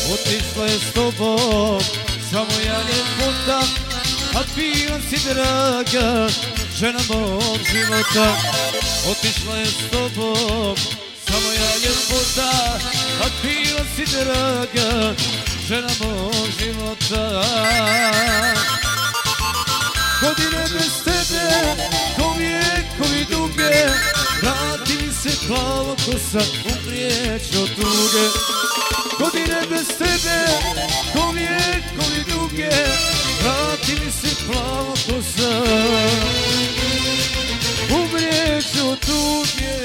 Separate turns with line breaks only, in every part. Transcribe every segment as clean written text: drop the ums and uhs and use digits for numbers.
Otišla je s tobom samo ja ljepota, a bila si draga žena mog života. Otišla je s tobom samo ja ljepota, a bila si draga žena mog života. Godine bez tebe, ko vijekovi duge, vrati mi se plavo kosa, umrijeću od tuge. Godine bez tebe, ko vijekovi duge, vrati mi se plavo kosa, umrijeću od tuge.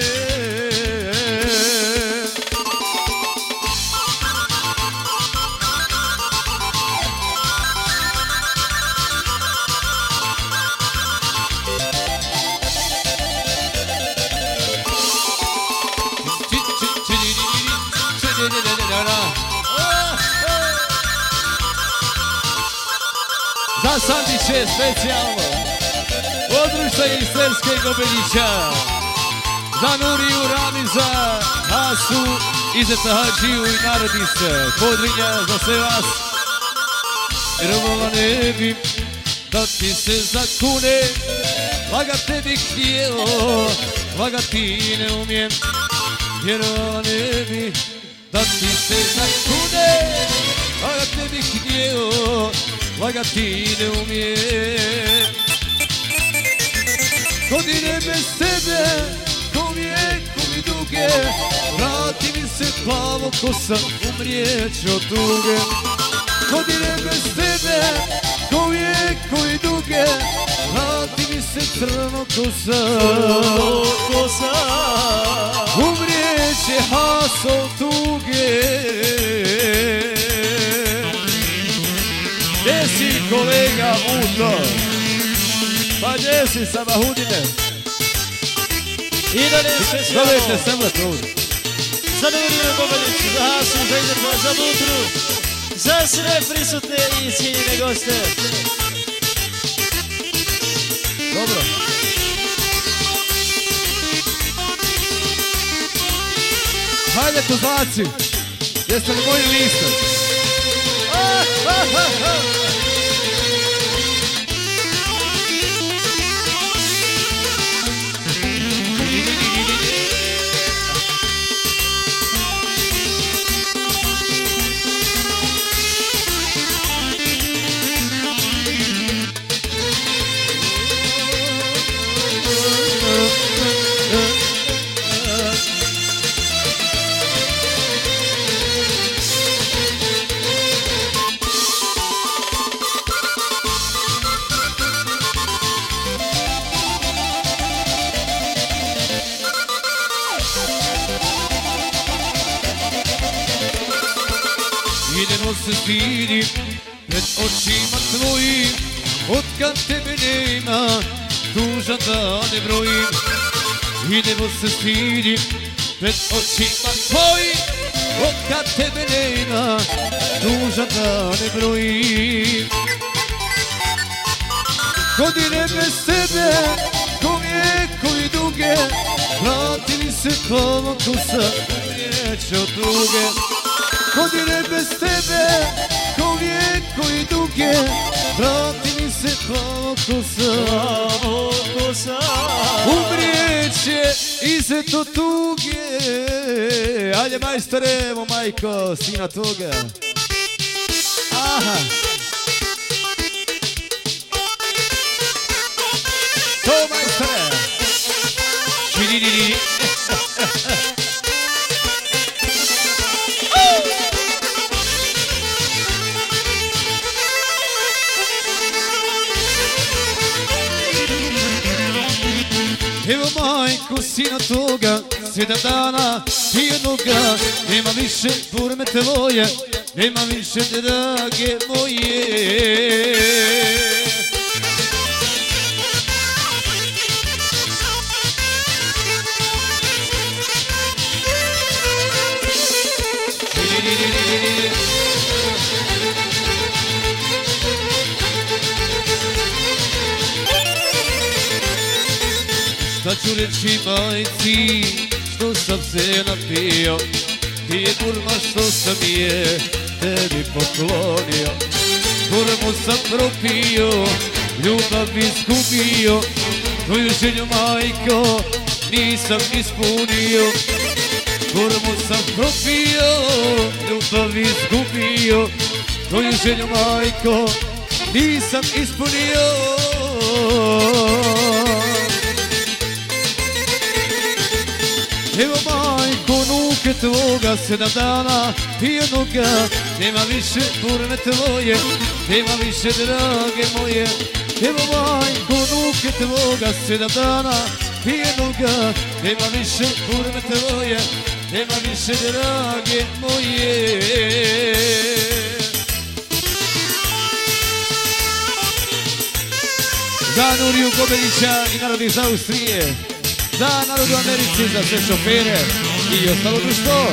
Za Sandiće specijalno od društva iz Sremske Gobeljića, za Nuriju Ramiza, Hasu, Izeta Hadžiju i Narodice Podrinja, za sve vas. Vjerovala ne bi da ti se zakune, lagat te bih htio, lagat ti ne umijem. Vjerovala ne bi da ti se zakune, lagat te bih htio, lagat ti ne umijem. Godine bez tebe, ko vijekovi duge, vrati mi se plavo kosa, umrijeću od tuge. Godine bez tebe, ko vijekovi duge, vrati mi se crno kosa, umrijeće Haso od tuge. Gdje si kolega Muto? Pa gdje si sa Mahudine?
I da ne specijalno
Zovete semlet ovdje.
za Nuriju Gobeljiću, za Hasu, za Izeta, za Dutru, za sve prisutne i cijenjene goste.
Dobro. Hajde Kozlaci, jeste li moji liste? Idemo se stidim pred očima tvojim, otkad tebe nema, tužan da ne brojim. Idemo se stidim pred očima tvojim, otkad tebe nema, tužan da ne brojim. Godine bez tebe, ko vijekovi duge, vrati mi se plavo kosa, umrijeću od tuge. Godine bez tebe, ko vijekovi duge, vrati mi se plavo kosa, umrijeće Izet od tuge. Ajde majstore, evo majko, sina toga. Aha. To majstore. Čidididi. Evo majko, sina toga, 7 dana i jednoga, nema više burme tvoje, nema više drage moje. Šta ću reći majci, što sam se napio, ti je kurma što sam je, tebi poklonio. Kurmu sam propio, ljubav izgubio, tvoju želju majko nisam ispunio. Kurmu sam propio, ljubav izgubio, tvoju želju majko nisam ispunio. Evo majko, nuke tvoga 7 dana pijenoga, nema više kurme tvoje, nema više drage moje. Evo majko, nuke tvoga 7 dana pijenoga, nema više kurme tvoje, nema više drage moje. Za Nuriju Gobelića i narod iz Austrije, za narod u Americi, za sve šofere i ostalo društvo.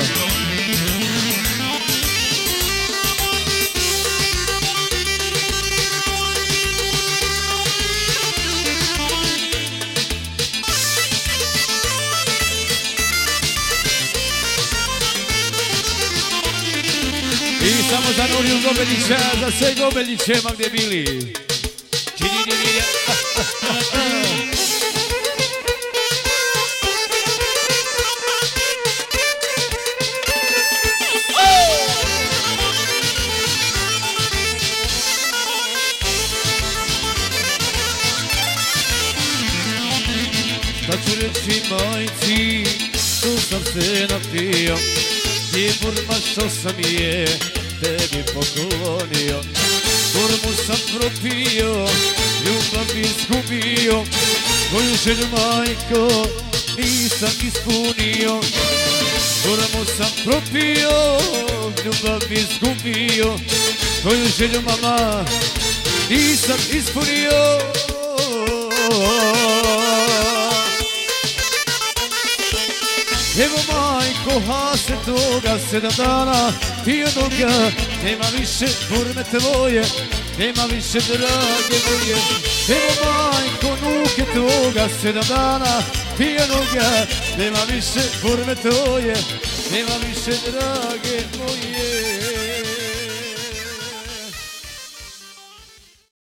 I samo za Nuriju Gobelića, za sve Gobeliće ma gdje bili. Šta ću reći majci, što sam se napio, i burma što sam je tebi poklonio. Kurmu sam propio, ljubav izgubio, tvoju želju majko nisam ispunio. Kurmu sam propio, ljubav izgubio, tvoju želju mama nisam ispunio. Evo majko, hase toga 7 dana pijenoga, nema više kurme tvoje, nema više drage moje. Evo majko, nuke tvoga 7 dana pijenoga, nema više kurme tvoje, nema više drage moje.